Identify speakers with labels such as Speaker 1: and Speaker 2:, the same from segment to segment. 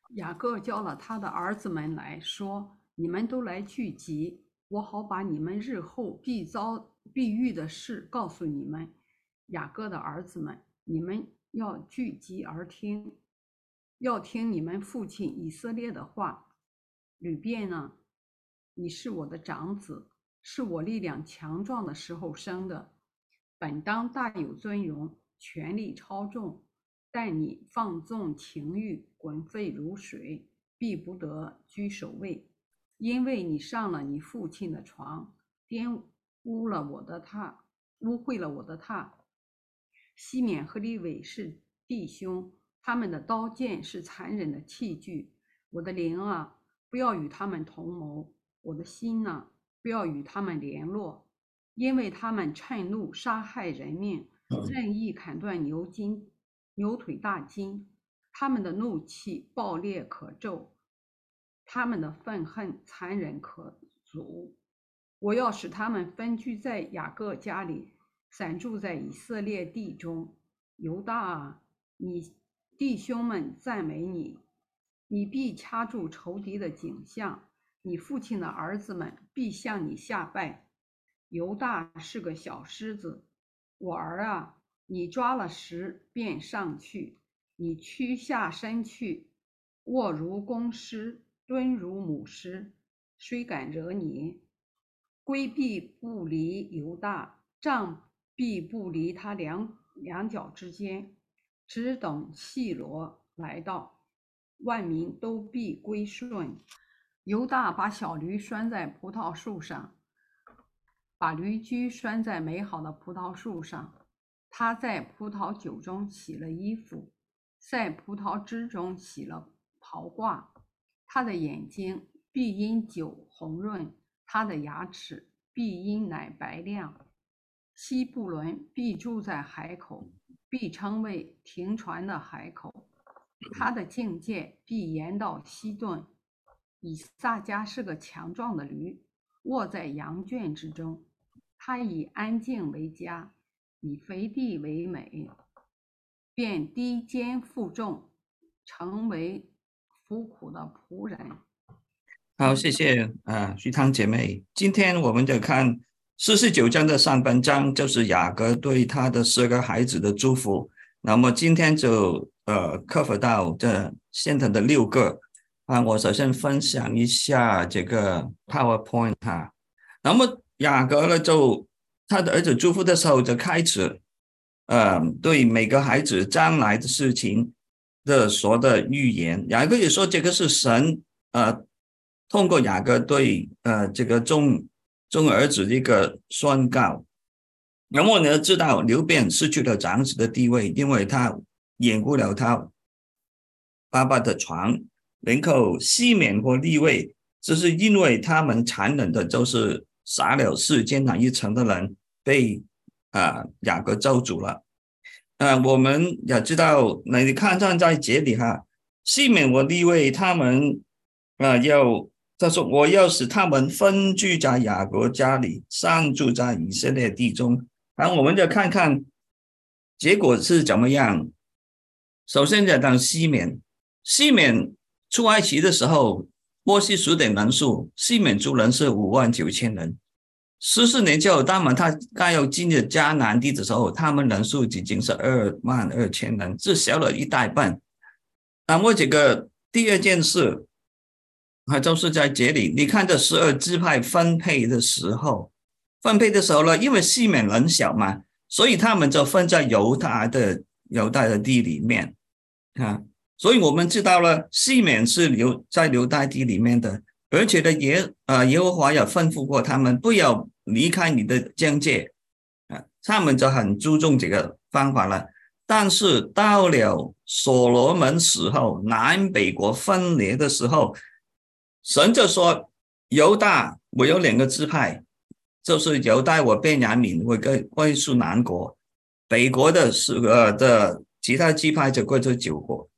Speaker 1: 雅各叫了他的儿子们来说：“你们都来聚集，我好把你们日后必遇的事告诉你们。雅各的儿子们，你们要聚集而听，要听你们父亲以色列的话。吕便呢，你是我的长子，是我力量强壮的时候生的，本当大有尊荣，权力超重。但你放纵情欲，滚沸如水，必不得居首位，因为你上了你父亲的床，玷污了我的榻，污秽了我的榻。西缅和利伟是弟兄，他们的刀剑是残忍的器具。我的灵啊，不要与他们同谋；我的心呢，不要与他们联络，因为他们趁怒杀害人命，任意砍断牛腿大筋。他们的怒气暴烈可咒，他们的愤恨残忍可阻。我要使他们分居在雅各家里，散住在以色列地中。犹大啊，你弟兄们赞美你，你必掐住仇敌的颈项，你父亲的儿子们必向你下拜。犹大是个小狮子，我儿啊，你抓了食便上去，你屈下身去，卧如公狮，蹲如母狮，谁敢惹你？规避不离犹大，杖必不离他两脚之间，只等细罗来到，万民都必归顺。犹大把小驴拴在葡萄树上，把驴驹拴在美好的葡萄树上。他在葡萄酒中洗了衣服，在葡萄汁中洗了袍褂。他的眼睛必因酒红润，他的牙齿必因奶白亮。西布伦必住在海口，必称为停船的海口。他的境界必延到西顿。以撒迦是个强壮的驴，卧在羊圈之中。他以安静为家，以肥地为美，便低肩负重，成为服苦的仆人。
Speaker 2: 好，谢谢徐汤姐妹。今天我们就看49章的上半章，就是雅各对他的12个孩子的祝福。那么今天就cover 到这现在的6个我首先分享一下这个 PowerPoint 那么雅各呢，就他的儿子祝福的时候就开始对每个孩子将来的事情的说的预言。雅各也说这个是神通过雅各对这个众儿子的一个宣告。然后呢，知道刘辩失去了长子的地位，因为他掩护了他爸爸的床。然后西缅或利位，这是因为他们残忍的，就是杀了世间哪一层的人，被雅各咒诅了。我们也知道，你看站在这里西缅和利位他们他说我要使他们分居在雅各家里，散住在以色列地中。然后我们就看看结果是怎么样。首先讲到西缅出埃及的时候，波西数点人数，西缅族人是59000人。14年之后，当他刚要进入迦南地的时候，他们人数已经是22000人，是小了一大半。那么这个第二件事就是在这里，你看这12支派分配的时候呢，因为西缅人小嘛，所以他们就分在犹大的地里面所以我们知道了，西缅是在犹大地里面的，而且呢耶和华也吩咐过他们不要离开你的疆界他们就很注重这个方法了。但是到了所罗门死后，南北国分裂的时候，神就说犹大我有2个支派，就是犹大和便雅悯会归属南国，北国的其他支派就归属九国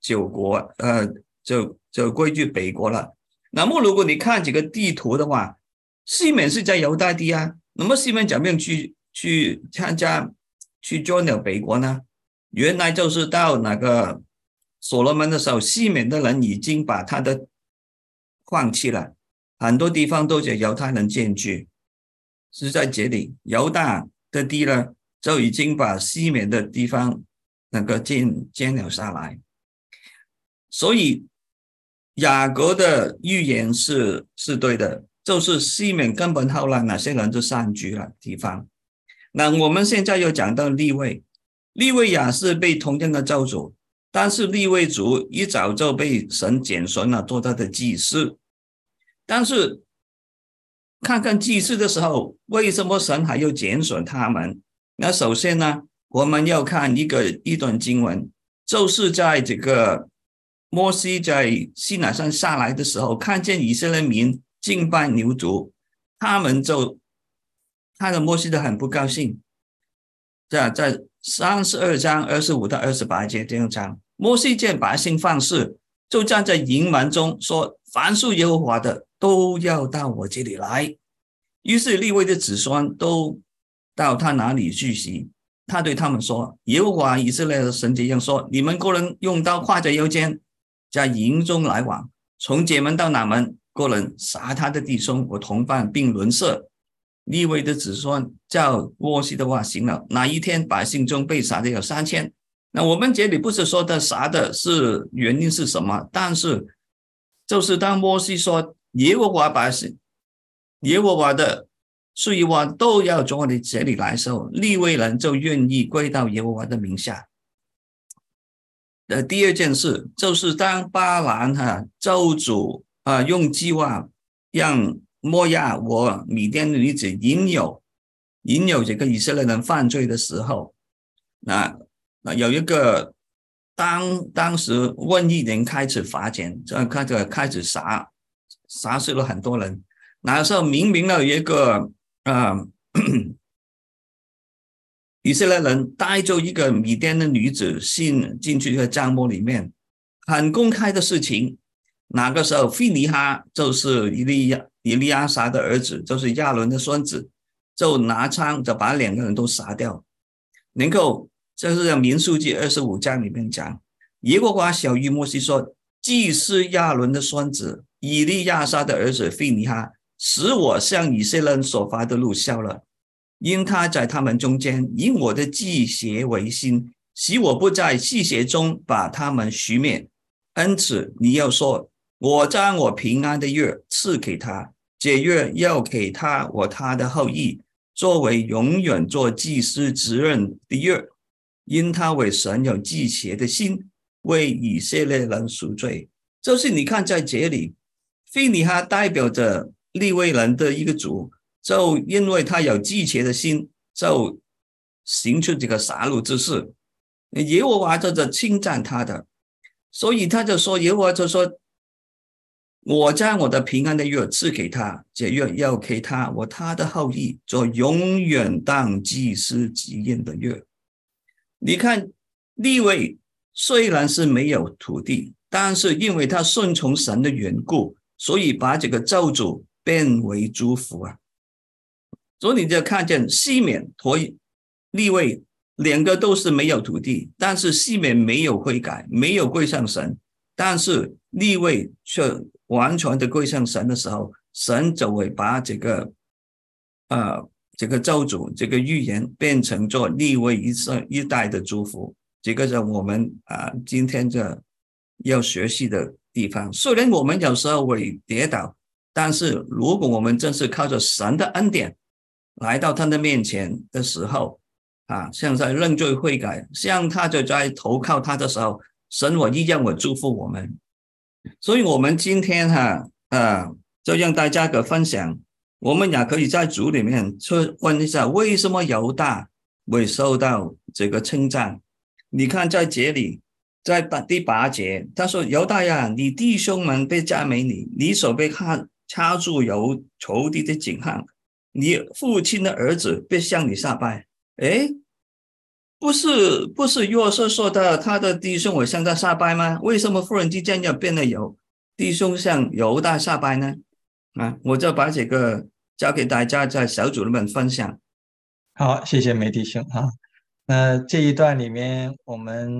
Speaker 2: 就归居北国了。那么如果你看这个地图的话，西缅是在犹大地那么西缅怎么样去参加去 join 了北国呢？原来就是到那个所罗门的时候，西缅的人已经把他的放弃了，很多地方都有犹太人占据，是在这里犹大的地呢，就已经把西缅的地方那个占了下来。所以雅各的预言是对的，就是西缅根本后来哪些人就散居了地方。那我们现在又讲到利未，利未亚是被同样的咒诅，但是利未族一早就被神拣选了做他的祭司。但是看看祭司的时候，为什么神还要拣选他们？那首先呢，我们要看一段经文，就是在这个摩西在西乃山下来的时候，看见以色列民敬拜牛犊，他们就看着摩西的很不高兴。在32章25到28节这样讲，摩西见百姓放肆，就站在营门中说：凡属耶和华的都要到我这里来。于是利未的子孙都到他那里聚集。他对他们说：耶和华以色列的神这样说：你们个人用刀挎着腰间，在营中来往，从这门到那门，个人杀他的弟兄和同伴，并邻舍。利未的子孙照摩西的话行了。那一天百姓中被杀的有3000。那我们这里不是说的杀的是原因是什么，但是就是当摩西说耶和华百姓耶和华的税吏都要从我的这里来的时候，利未人就愿意归到耶和华的名下。第二件事就是当巴兰咒诅用计划让摩亚和米甸的女子引诱这个以色列人犯罪的时候，那有一个当时瘟疫人开始发展，开始杀死了很多人。那时候明明有一个以色列人带着一个米甸的女子进去这个帐幕里面，很公开的事情。那个时候费尼哈就是以利亚撒的儿子，就是亚伦的孙子，就拿枪就把2个人都杀掉。能够这是民数记25章里面讲，耶和华晓谕摩西说：祭司亚伦的孙子以利亚撒的儿子费尼哈，使我向以色列人所发的怒消了，因他在他们中间以我的祭邪为心，使我不在祭邪中把他们熄灭。因此你要说：我将我平安的约赐给他，这约要给他和他的后裔，作为永远做祭司职任的约，因他为神有祭邪的心，为以色列人赎罪。就是你看在这里，费尼哈代表着利未人的一个族，就因为他有祭邪的心，就行出这个杀戮之事。耶和华就称赞他的，所以他就说，耶和华就说：我将我的平安的约赐给他，这约要给他和他的后裔做永远当祭司职任的约。你看利未虽然是没有土地，但是因为他顺从神的缘故，所以把这个咒诅变为祝福啊。所以你就看见西缅和利未2个都是没有土地，但是西缅没有悔改，没有归向神，但是利未却完全的归向神的时候，神就会把这个咒诅这个预言变成做利未一代的祝福。这个是我们今天这要学习的地方。虽然我们有时候会跌倒，但是如果我们真是靠着神的恩典来到他的面前的时候像在认罪悔改，像他就在投靠他的时候，神我一样会祝福我们。所以我们今天就让大家个分享，我们也可以在主里面去问一下，为什么犹大会受到这个称赞。你看在这里，在第8节他说：犹大呀，你弟兄们被赞美你，你手被掐住有仇敌的颈项，你父亲的儿子被向你下拜。不是约瑟说的他的弟兄会向他下拜吗？为什么忽然之间要变得有弟兄向犹大下拜呢？我就把这个交给大家在小组里面分享。
Speaker 3: 好，谢谢梅弟兄那这一段里面我们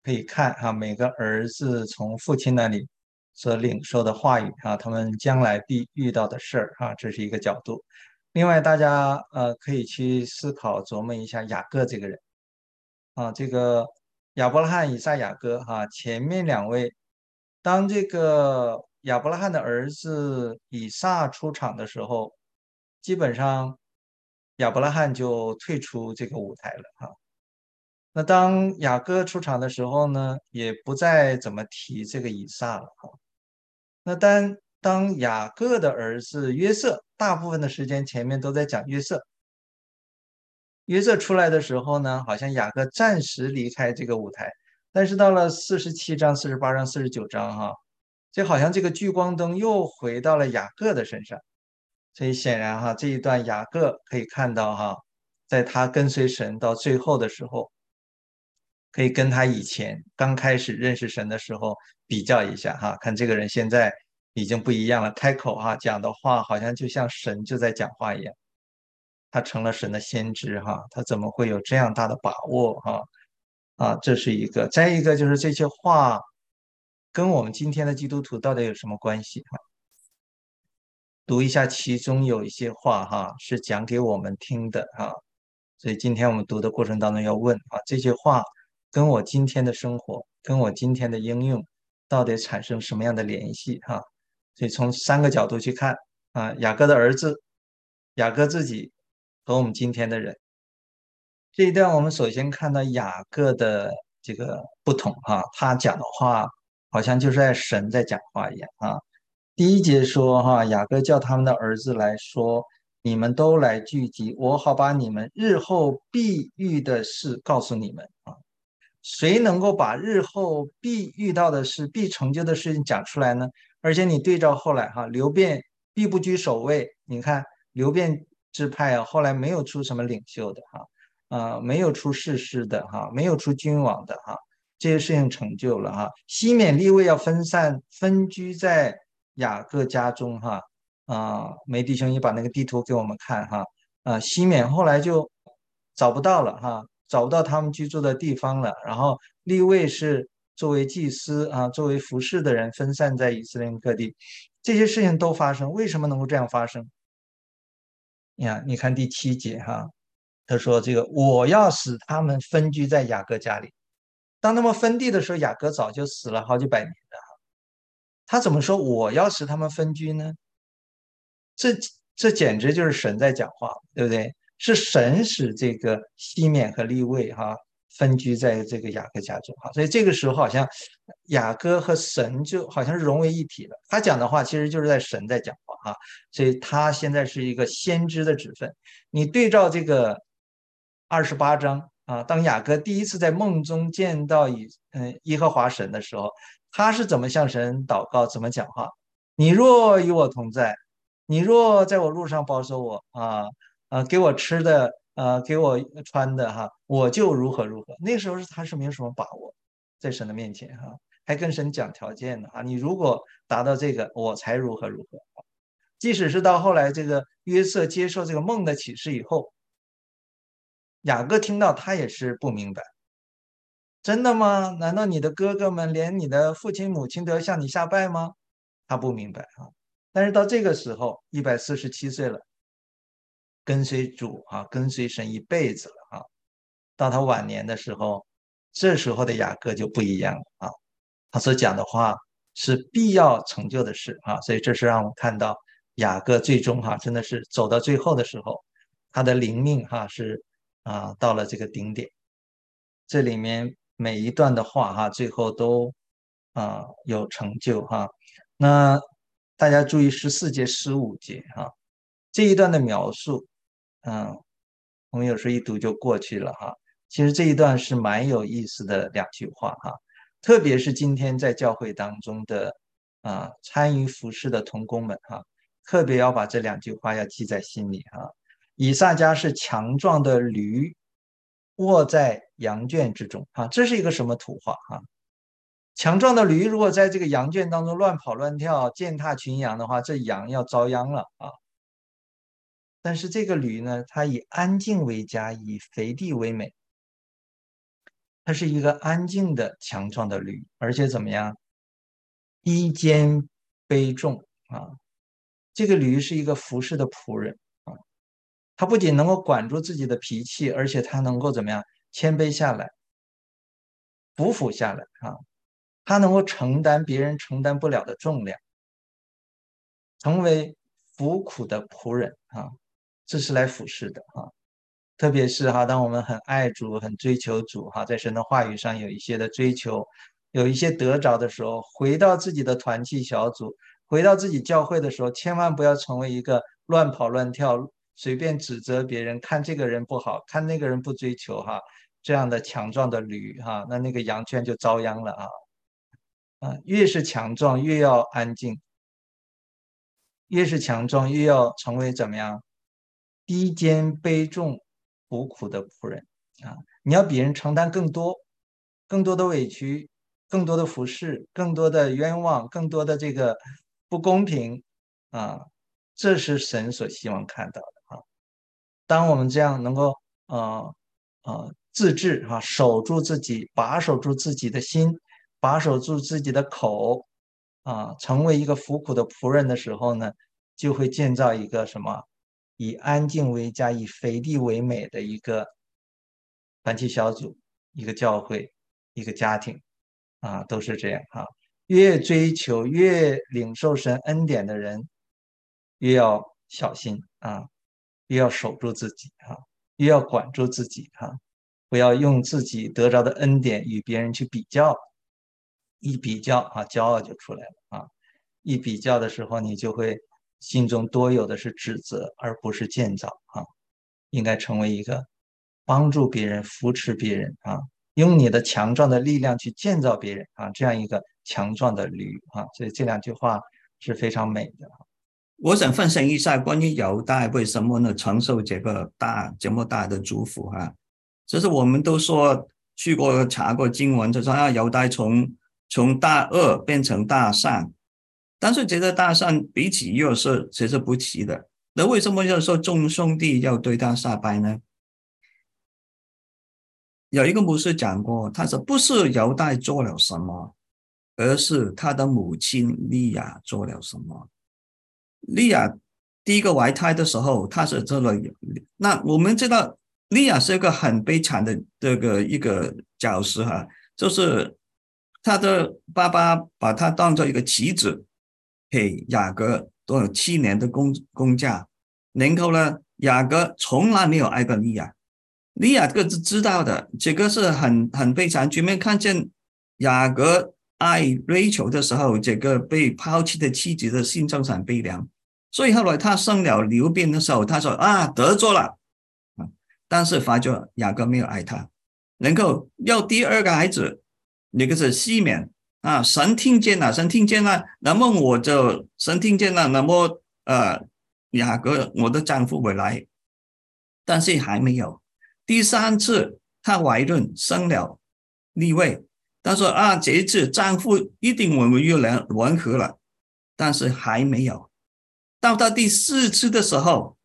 Speaker 3: 可以看每个儿子从父亲那里所领受的话语他们将来必遇到的事儿这是一个角度。另外，大家可以去思考琢磨一下雅各这个人这个亚伯拉罕、以撒、雅各前面两位，当这个亚伯拉罕的儿子以撒出场的时候，基本上亚伯拉罕就退出这个舞台了那当雅各出场的时候呢，也不再怎么提这个以撒了那当雅各的儿子约瑟，大部分的时间前面都在讲约瑟。约瑟出来的时候呢，好像雅各暂时离开这个舞台，但是到了47章、48章、49章就好像这个聚光灯又回到了雅各的身上。所以显然这一段雅各可以看到在他跟随神到最后的时候，可以跟他以前刚开始认识神的时候比较一下看这个人现在已经不一样了，开口讲的话好像就像神就在讲话一样，他成了神的先知他怎么会有这样大的把握这是一个。再一个就是这些话跟我们今天的基督徒到底有什么关系读一下，其中有一些话是讲给我们听的所以今天我们读的过程当中要问这些话跟我今天的生活，跟我今天的应用到底产生什么样的联系所以从3个角度去看雅各的儿子、雅各自己和我们今天的人。这一段我们首先看到雅各的这个不同他讲的话好像就是神在讲话一样第一节说雅各叫他们的儿子来说，你们都来聚集，我好把你们日后必遇的事告诉你们谁能够把日后必遇到的事、必成就的事情讲出来呢？而且你对照后来流便必不居首位，你看流便支派后来没有出什么领袖的没有出士师的没有出君王的这些事情成就了西缅利未要分散分居在雅各家中梅弟兄，你把那个地图给我们看西缅后来就找不到了找不到他们居住的地方了。然后利未是作为祭司作为服侍的人分散在以色列各地，这些事情都发生。为什么能够这样发生？你看第7节他说这个我要使他们分居在雅各家里。当他们分地的时候，雅各早就死了好几百年了他怎么说我要使他们分居呢？这简直就是神在讲话，对不对？是神使这个西缅和利未分居在这个雅各家中所以这个时候好像雅各和神就好像是融为一体了。他讲的话其实就是在神在讲话所以他现在是一个先知的职分。你对照这个28章当雅各第一次在梦中见到耶和华神的时候，他是怎么向神祷告，怎么讲话？你若与我同在，你若在我路上保守我给我吃的给我穿的我就如何如何。那时候他是没有什么把握，在神的面前还跟神讲条件的你如果达到这个，我才如何如何。即使是到后来这个约瑟接受这个梦的启示以后，雅各听到他也是不明白，真的吗？难道你的哥哥们连你的父亲母亲都要向你下拜吗？他不明白但是到这个时候147岁了，跟随主跟随神一辈子了到他晚年的时候，这时候的雅各就不一样了他所讲的话是必要成就的事所以这是让我看到雅各最终真的是走到最后的时候，他的灵命是到了这个顶点。这里面每一段的话最后都有成就那大家注意14节、15节这一段的描述，我们有时候一读就过去了其实这一段是蛮有意思的2句话特别是今天在教会当中的参与服侍的同工们特别要把这2句话要记在心里以撒家是强壮的驴，卧在羊圈之中这是一个什么图画强壮的驴如果在这个羊圈当中乱跑乱跳，践踏群羊的话，这羊要遭殃了但是这个驴呢，它以安静为佳，以肥地为美它是一个安静的强壮的驴，而且怎么样，低肩卑重啊。这个驴是一个服侍的仆人啊，他不仅能够管住自己的脾气，而且他能够怎么样谦卑下来，匍匐下来啊，他能够承担别人承担不了的重量，成为服苦的仆人啊，这是来服侍的啊。特别是当我们很爱主、很追求主在神的话语上有一些的追求，有一些得着的时候，回到自己的团契小组，回到自己教会的时候，千万不要成为一个乱跑乱跳、随便指责别人，看这个人不好，看那个人不追求这样的强壮的驴那个羊圈就遭殃了越是强壮越要安静，越是强壮越要成为怎么样低肩卑重苦苦的仆人你要比人承担更多，更多的委屈，更多的服侍，更多的冤枉，更多的这个不公平啊，这是神所希望看到的当我们这样能够自制守住自己，把守住自己的心，把守住自己的口成为一个服苦的仆人的时候呢，就会建造一个什么以安静为家，以肥力为美的一个团体小组，一个教会，一个家庭都是这样越追求越领受神恩典的人，越要小心越要守住自己越要管住自己不要用自己得着的恩典与别人去比较，一比较骄傲就出来了一比较的时候，你就会心中多有的是指责，而不是建造应该成为一个帮助别人、扶持别人用你的强壮的力量去建造别人这样一个强壮的驴所以这两句话是非常美的。
Speaker 2: 我想分享一下关于犹大为什么呢承受这么大的祝福就是我们都说去过查过经文，就说犹大从大恶变成大善，但是这个大善比起约瑟其实不齐的。那为什么要说众兄弟要对他下拜呢？有一个牧师讲过，他说不是犹大做了什么，而是他的母亲利亚做了什么。利亚第一个怀胎的时候，他是做了，那我们知道利亚是一个很悲惨的一个角色就是他的爸爸把他当做一个棋子给雅各都有7年的工价，然后呢，雅各从来没有爱过利亚，利亚这个是知道的，这个是很悲惨。前面看见雅各爱Rachel的时候，这个被抛弃的妻子的心中很悲凉，所以后来他生了流便的时候，他说得罪了但是发觉雅各没有爱他，然后要第二个孩子，那个是西缅神听见了，那么神听见了，那么雅各我的丈夫回来，但是还没有。第3次她怀孕生了利未，她说这一次丈夫一定我们又联合了，但是还没有。到第4次的时候，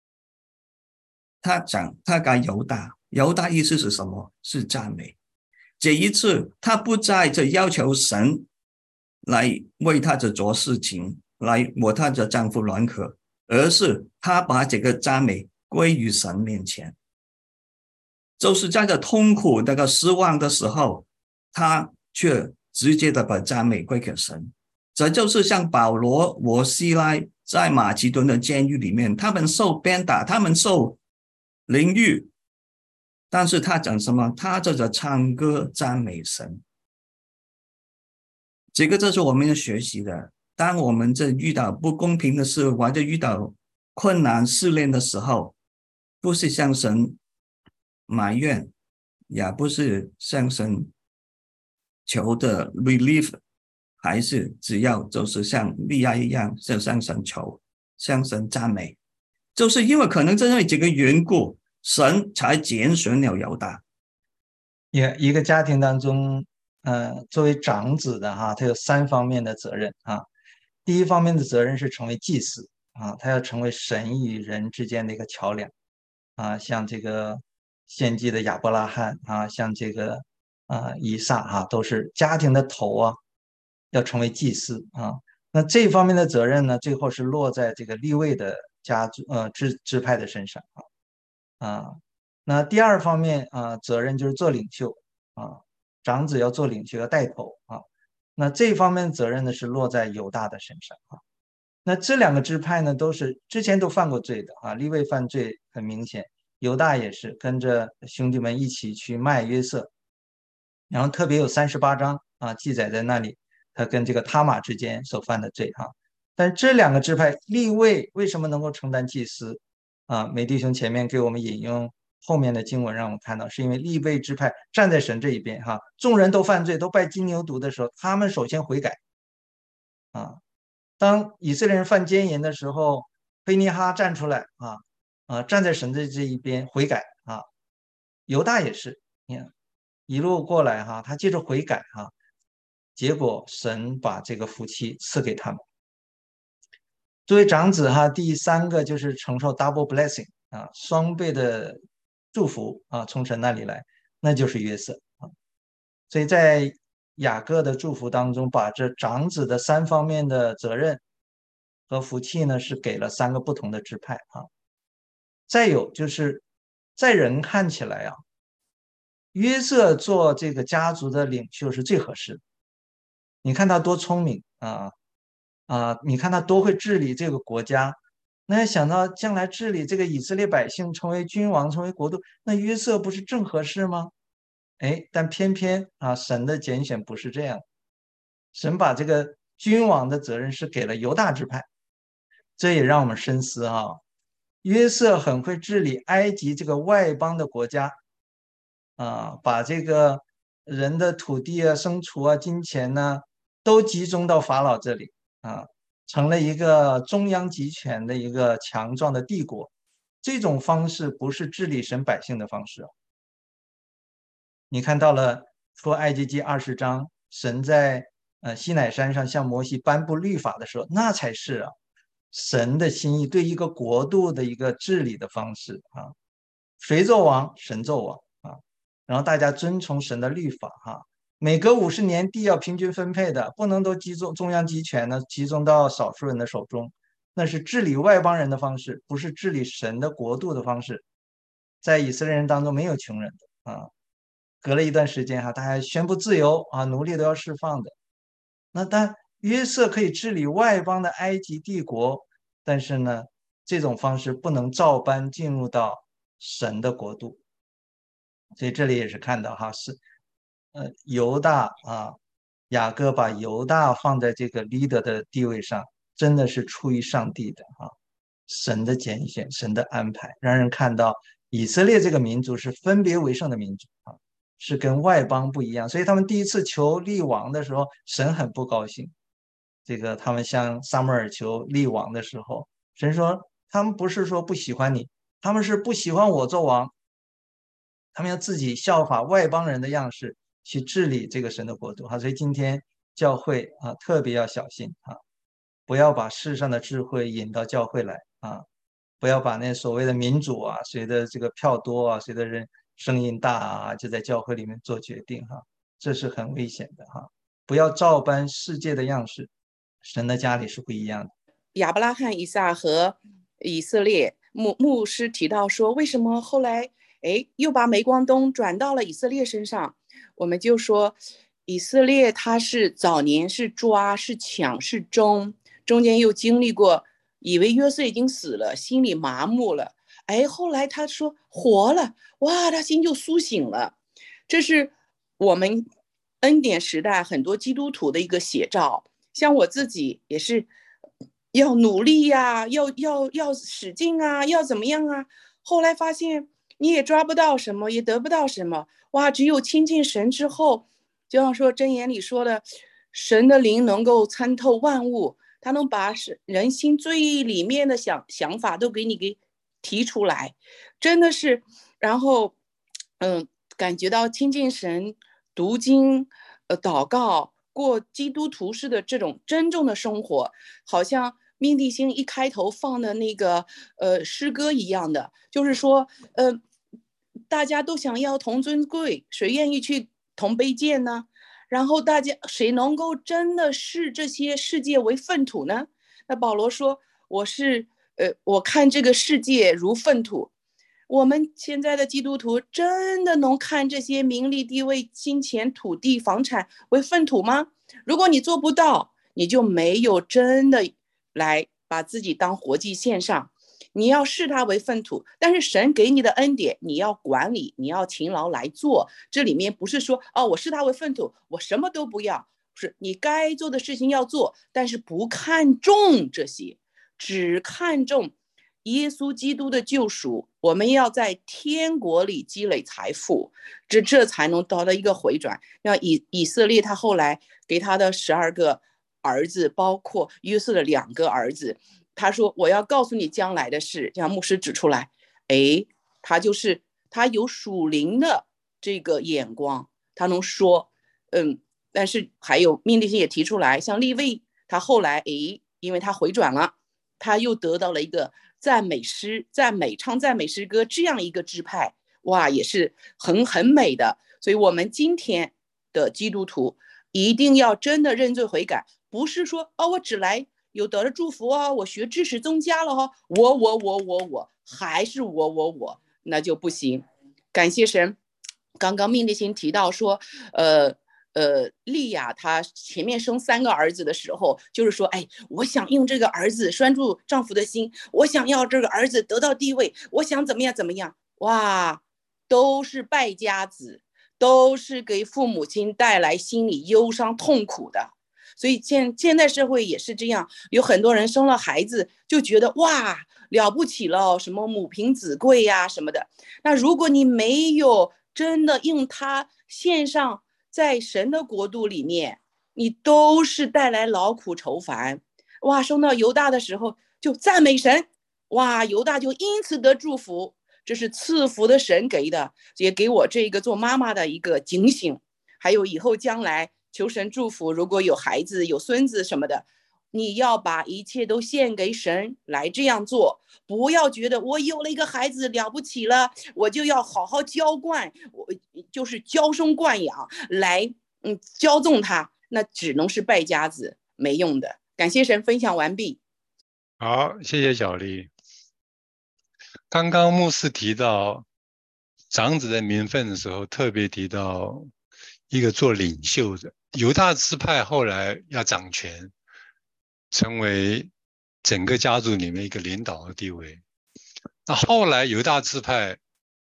Speaker 2: 他讲犹大意思是什么？是赞美。这一次他不再要求神来为他做事情，来和他的丈夫联合，而是他把这个赞美归于神面前。就是在这痛苦那个失望的时候，他却直接的把赞美归给神。这就是像保罗和西拉在马其顿的监狱里面，他们受鞭打，他们受凌辱，但是他讲什么？他在唱歌赞美神。这个就是我们要学习的。当我们遇到不公平的事，或者遇到困难试炼的时候，不是向神埋怨，也不是向神求的 relief， 还是只要就是像利亚一样向神求，向神赞美。就是因为可能正因为这个缘故，神才拣选了犹大。
Speaker 3: 一个家庭当中作为长子的他有3方面的责任第一方面的责任是成为祭司他要成为神与人之间的一个桥梁像这个献祭的亚伯拉罕像这个以撒都是家庭的头啊，要成为祭司啊。那这方面的责任呢，最后是落在这个利未的家族支派的身上啊。那第二方面责任就是做领袖啊，长子要做领袖，要带头啊。那这方面责任呢是落在犹大的身上啊。那这两个支派呢，都是之前都犯过罪的啊，利未犯罪很明显，犹大也是跟着兄弟们一起去卖约瑟，然后特别有38章记载在那里，他跟这个他玛之间所犯的罪但这两个支派利未为什么能够承担祭司梅弟兄前面给我们引用后面的经文，让我们看到是因为利未支派站在神这一边众人都犯罪都拜金牛犊的时候，他们首先悔改当以色列人犯奸淫的时候，菲尼哈站出来站在神的这一边悔改犹大也是，你看一路过来他接着悔改结果神把这个福气赐给他们。作为长子第三个就是承受 double blessing 双倍的祝福从神那里来，那就是约瑟所以在雅各的祝福当中，把这长子的3方面的责任和福气呢，是给了3个不同的支派再有就是在人看起来约瑟做这个家族的领袖是最合适的。你看他多聪明你看他多会治理这个国家，那想到将来治理这个以色列百姓，成为君王，成为国度，那约瑟不是正合适吗？但偏偏神的拣选不是这样，神把这个君王的责任是给了犹大支派。这也让我们深思约瑟很会治理埃及这个外邦的国家把这个人的土地牲畜金钱呢都集中到法老这里成了一个中央集权的一个强壮的帝国。这种方式不是治理神百姓的方式你看到了出埃及记20章，神在西乃山上向摩西颁布律法的时候，那才是神的心意，对一个国度的一个治理的方式谁做王？神做王然后大家遵从神的律法每隔50年地要平均分配的，不能都集中中央集权呢，集中到少数人的手中，那是治理外邦人的方式，不是治理神的国度的方式。在以色列人当中没有穷人的隔了一段时间大家宣布自由奴隶都要释放的。那但约瑟可以治理外邦的埃及帝国，但是呢，这种方式不能照搬进入到神的国度。所以这里也是看到是犹大雅各把犹大放在这个 leader 的地位上，真的是出于上帝的神的拣选，神的安排，让人看到以色列这个民族是分别为圣的民族是跟外邦不一样。所以他们第一次求立王的时候，神很不高兴。这个他们向撒母耳求立王的时候，神说他们不是说不喜欢你，他们是不喜欢我做王，他们要自己效法外邦人的样式去治理这个神的国度所以今天教会特别要小心不要把世上的智慧引到教会来不要把那所谓的民主谁的这个票多谁的人声音大就在教会里面做决定这是很危险的不要照搬世界的样式，神的家里是不一样的。
Speaker 4: 亚伯拉罕、以撒和以色列牧师提到说，为什么后来又把镁光灯转到了以色列身上？我们就说以色列他是早年是抓是抢是争，中间又经历过以为约瑟已经死了，心里麻木了，后来他说活了，哇，他心就苏醒了。这是我们恩典时代很多基督徒的一个写照。像我自己也是要努力要使劲要怎么样后来发现你也抓不到什么，也得不到什么，哇，只有亲近神之后，就像说箴言里说的，神的灵能够参透万物，他能把人心最里面的想法都给你给提出来，真的是。然后感觉到亲近神、读经、祷告、过基督徒式的这种真正的生活，好像命地星一开头放的那个诗歌一样的，就是说大家都想要同尊贵，谁愿意去同卑贱呢？然后大家谁能够真的视这些世界为粪土呢？那保罗说，我看这个世界如粪土。我们现在的基督徒真的能看这些名利地位、金钱、土地、房产为粪土吗？如果你做不到，你就没有真的来把自己当活祭献上。你要视它为粪土，但是神给你的恩典，你要管理，你要勤劳来做。这里面不是说我视它为粪土，我什么都不要，是你该做的事情要做，但是不看重这些，只看重耶稣基督的救赎。我们要在天国里积累财富，这才能得到一个回转。像以色列，他后来给他的12个儿子，包括约瑟的2个儿子，他说我要告诉你将来的事，让牧师指出来。他有属灵的这个眼光，他能说但是还有命令性也提出来，像利未，他后来因为他回转了，他又得到了一个赞美诗唱赞美诗歌这样一个支派，哇，也是很美的。所以我们今天的基督徒一定要真的认罪悔改，不是说我只来有得了祝福我学知识增加了我还是我，那就不行。感谢神，刚刚命令星提到说利亚她前面生3个儿子的时候，就是说我想用这个儿子拴住丈夫的心，我想要这个儿子得到地位，我想怎么样，哇，都是败家子，都是给父母亲带来心理忧伤痛苦的。所以现代社会也是这样，有很多人生了孩子就觉得哇了不起了，什么母凭子贵呀什么的。那如果你没有真的用它献上在神的国度里面，你都是带来劳苦愁烦。哇，生到犹大的时候就赞美神，哇，犹大就因此得祝福，这是赐福的神给的，也给我这个做妈妈的一个警醒。还有以后将来求神祝福，如果有孩子有孙子什么的，你要把一切都献给神来这样做，不要觉得我有了一个孩子了不起了，我就要好好浇灌，我就是娇生惯养来骄纵他，那只能是败家子，没用的。感谢神，分享完毕。
Speaker 5: 好，谢谢小丽。刚刚牧师提到长子的名分的时候，特别提到一个做领袖的犹大支派，后来要掌权，成为整个家族里面一个领导的地位。那后来犹大支派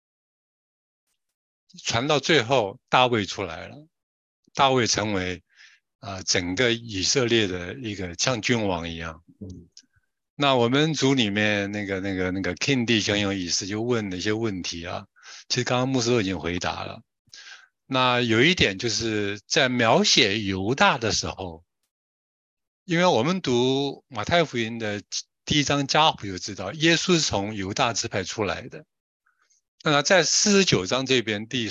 Speaker 5: 传到最后，大卫出来了，大卫成为整个以色列的一个像君王一样。那我们组里面那个 King 弟兄有意思，就问了一些问题啊，其实刚刚牧师都已经回答了。那有一点就是在描写犹大的时候，因为我们读马太福音的第1章家谱就知道，耶稣是从犹大支派出来的。那在49章这边第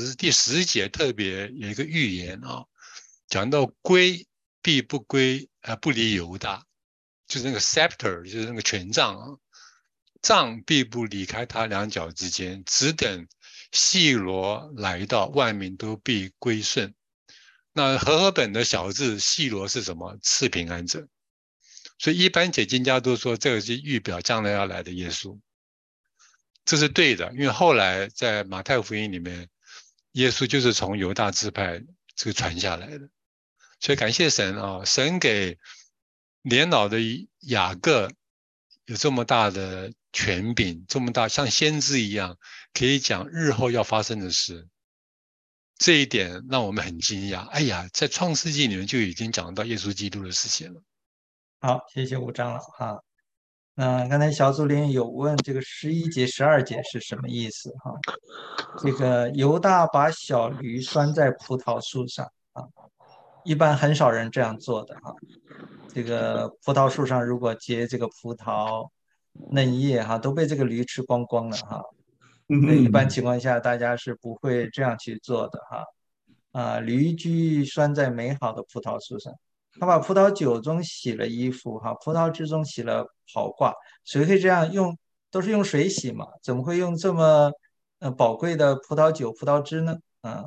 Speaker 5: 10节特别有一个预言讲到归必不归不离犹大，就是那个 scepter， 就是那个权杖杖必不离开他2脚之间，只等细罗来到，万民都必归顺。那和合本的小字细罗是什么？赐平安者。所以一般解经家都说这个是预表将来要来的耶稣，这是对的。因为后来在马太福音里面，耶稣就是从犹大支派这个传下来的。所以感谢神神给年老的雅各有这么大的权柄，这么大像先知一样可以讲日后要发生的事，这一点让我们很惊讶。在创世纪里面就已经讲到耶稣基督的事情了。
Speaker 3: 好，谢谢吴长老刚才小组里有问这个11节、12节是什么意思这个犹大把小驴拴在葡萄树上一般很少人这样做的这个葡萄树上如果结这个葡萄嫩叶都被这个驴吃光光了一般情况下大家是不会这样去做的驴驹拴在美好的葡萄树上，他把葡萄酒中洗了衣服葡萄汁中洗了袍褂。谁会这样用？都是用水洗嘛，怎么会用这么宝贵的葡萄酒、葡萄汁呢？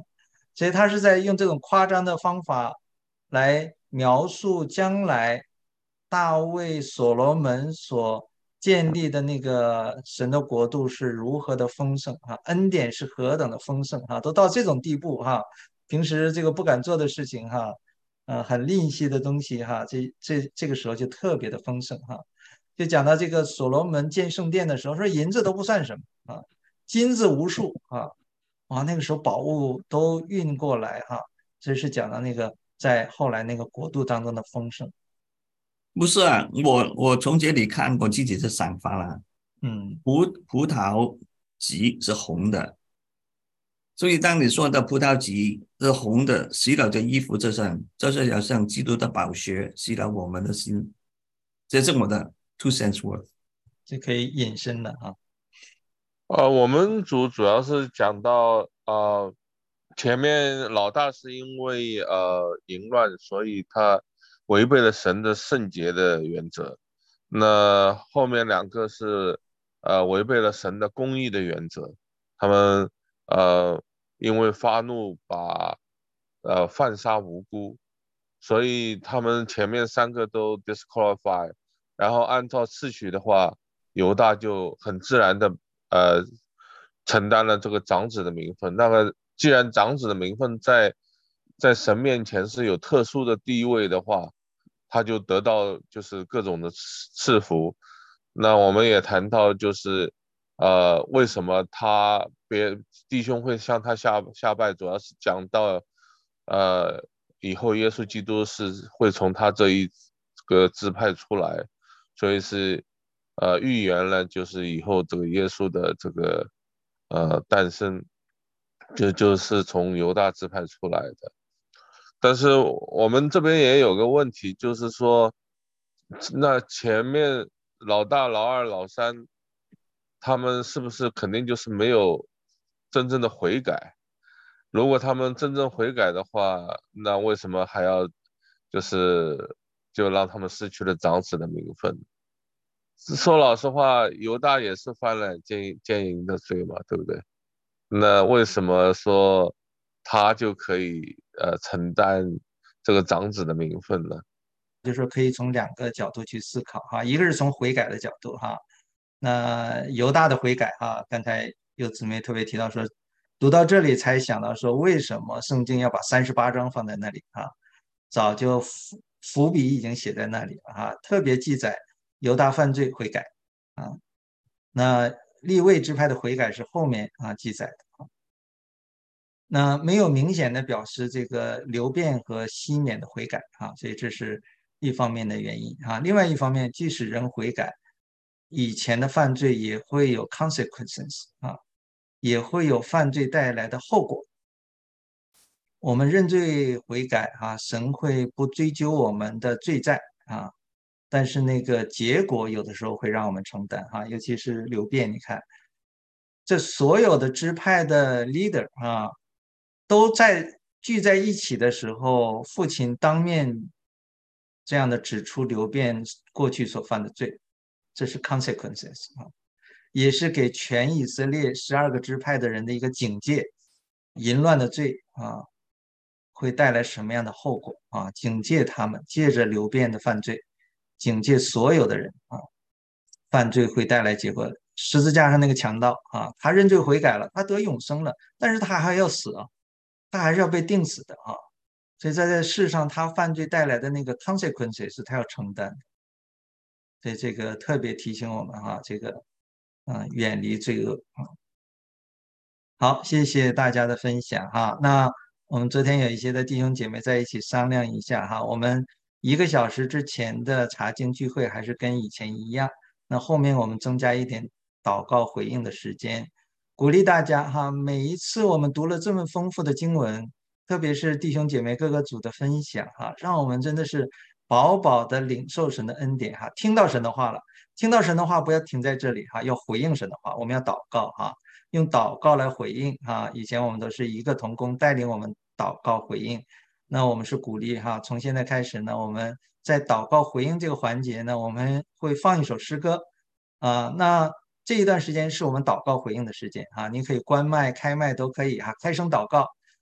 Speaker 3: 所以他是在用这种夸张的方法来描述将来大卫所罗门所建立的那个神的国度是如何的丰盛啊，恩典是何等的丰盛啊，都到这种地步哈，平时这个不敢做的事情哈，很吝惜的东西哈，这个时候就特别的丰盛哈。就讲到这个所罗门建圣殿的时候，说银子都不算什么啊，金子无数啊，那个时候宝物都运过来哈，这是讲到那个在后来那个国度当中的丰盛。
Speaker 2: 不是啊，我从这里看我自己是想法了，
Speaker 3: 嗯，
Speaker 2: 葡萄籽是红的，所以当你说的葡萄籽是红的，洗了这衣服这上，这是要像基督的宝血洗了我们的心，这是我的 two cents worth。
Speaker 3: 这可以引申的啊。
Speaker 6: 我们组主要是讲到前面老大是因为淫乱，所以他违背了神的圣洁的原则。那后面两个是违背了神的公义的原则，他们因为发怒把犯杀无辜，所以他们前面三个都 disqualify， 然后按照次序的话，犹大就很自然的承担了这个长子的名分。那么既然长子的名分在神面前是有特殊的地位的话，他就得到就是各种的赐福。那我们也谈到就是为什么别弟兄会向他下拜，主要是讲到以后耶稣基督是会从他这一个支派出来，所以是预言了就是以后这个耶稣的这个诞生就是从犹大支派出来的。但是我们这边也有个问题，就是说那前面老大老二老三他们是不是肯定就是没有真正的悔改？如果他们真正悔改的话，那为什么还要就让他们失去了长子的名分？说老实话，犹大也是犯了奸淫的罪嘛，对不对？那为什么说他就可以承担这个长子的名分呢？
Speaker 3: 就是说可以从两个角度去思考哈，一个是从悔改的角度哈，那犹大的悔改哈，刚才有姊妹特别提到说，读到这里才想到说，为什么圣经要把38章放在那里啊？早就伏笔已经写在那里了哈，特别记载犹大犯罪悔改啊，那利未支派的悔改是后面记载的。那没有明显的表示这个流变和西缅的悔改所以这是一方面的原因另外一方面，即使人悔改，以前的犯罪也会有 consequences 也会有犯罪带来的后果。我们认罪悔改神会不追究我们的罪债但是那个结果有的时候会让我们承担尤其是流变，你看这所有的支派的 leader 都聚在一起的时候，父亲当面这样的指出流变过去所犯的罪，这是 consequences 也是给全以色列12个支派的人的一个警戒，淫乱的罪会带来什么样的后果警戒他们，借着流变的犯罪，警戒所有的人犯罪会带来结果。十字架上那个强盗他认罪悔改了，他得永生了，但是他还要死他还是要被定死的所以在这世上他犯罪带来的那个 consequences 是他要承担的。所以这个特别提醒我们这个远离罪恶好，谢谢大家的分享那我们昨天有一些的弟兄姐妹在一起商量一下我们1个小时之前的查经聚会还是跟以前一样，那后面我们增加一点祷告回应的时间，鼓励大家每一次我们读了这么丰富的经文，特别是弟兄姐妹各个组的分享让我们真的是饱饱的领受神的恩典听到神的话了，听到神的话不要停在这里要回应神的话，我们要祷告用祷告来回应以前我们都是一个同工带领我们祷告回应，那我们是鼓励从现在开始呢，我们在祷告回应这个环节呢，我们会放一首诗歌那这一段时间是我们祷告回应的时间你可以关麦开麦都可以开声祷告，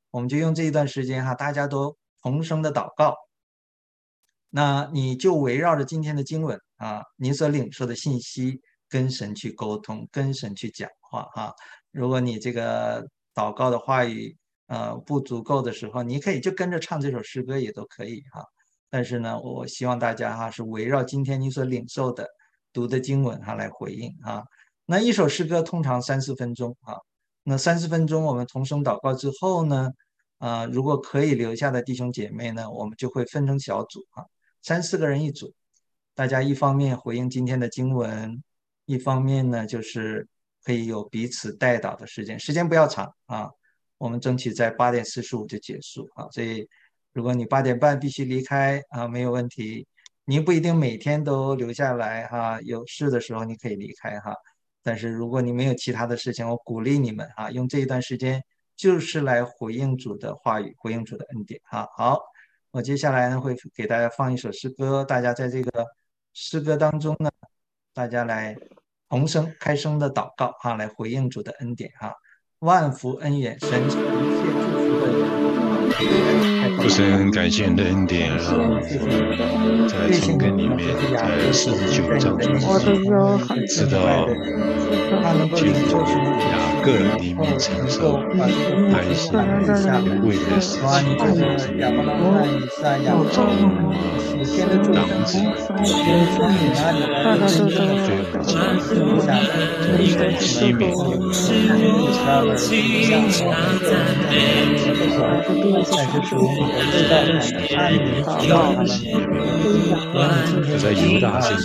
Speaker 3: 我们就用这一段时间哈，大家都同声的祷告。那你就围绕着今天的经文啊，你所领受的信息，跟神去沟通，跟神去讲话哈。如果你这个祷告的话语不足够的时候，你可以就跟着唱这首诗歌也都可以哈。但是呢，我希望大家哈是围绕今天你所领受的读的经文哈来回应哈。那一首诗歌通常3-4分钟啊，那3-4分钟我们同声祷告之后呢，如果可以留下的弟兄姐妹呢，我们就会分成小组啊，3-4个人一组，大家一方面回应今天的经文，一方面呢就是可以有彼此代祷的时间，时间不要长啊，我们争取在8点45就结束啊。所以如果你8点半必须离开啊，没有问题，你不一定每天都留下来哈，有事的时候你可以离开哈。但是如果你没有其他的事情，我鼓励你们啊，用这一段时间就是来回应主的话语，回应主的恩典哈。好，我接下来呢会给大家放一首诗歌，大家在这个诗歌当中呢，大家来同声开声的祷告哈，来回应主的恩典哈。万福恩愿，神一切祝福的人。
Speaker 5: 父神，感谢你的恩典，让我在经文里面，在49章中知道经雅各里面承受担心无谓的事情，当子一个器皿，就在犹大身上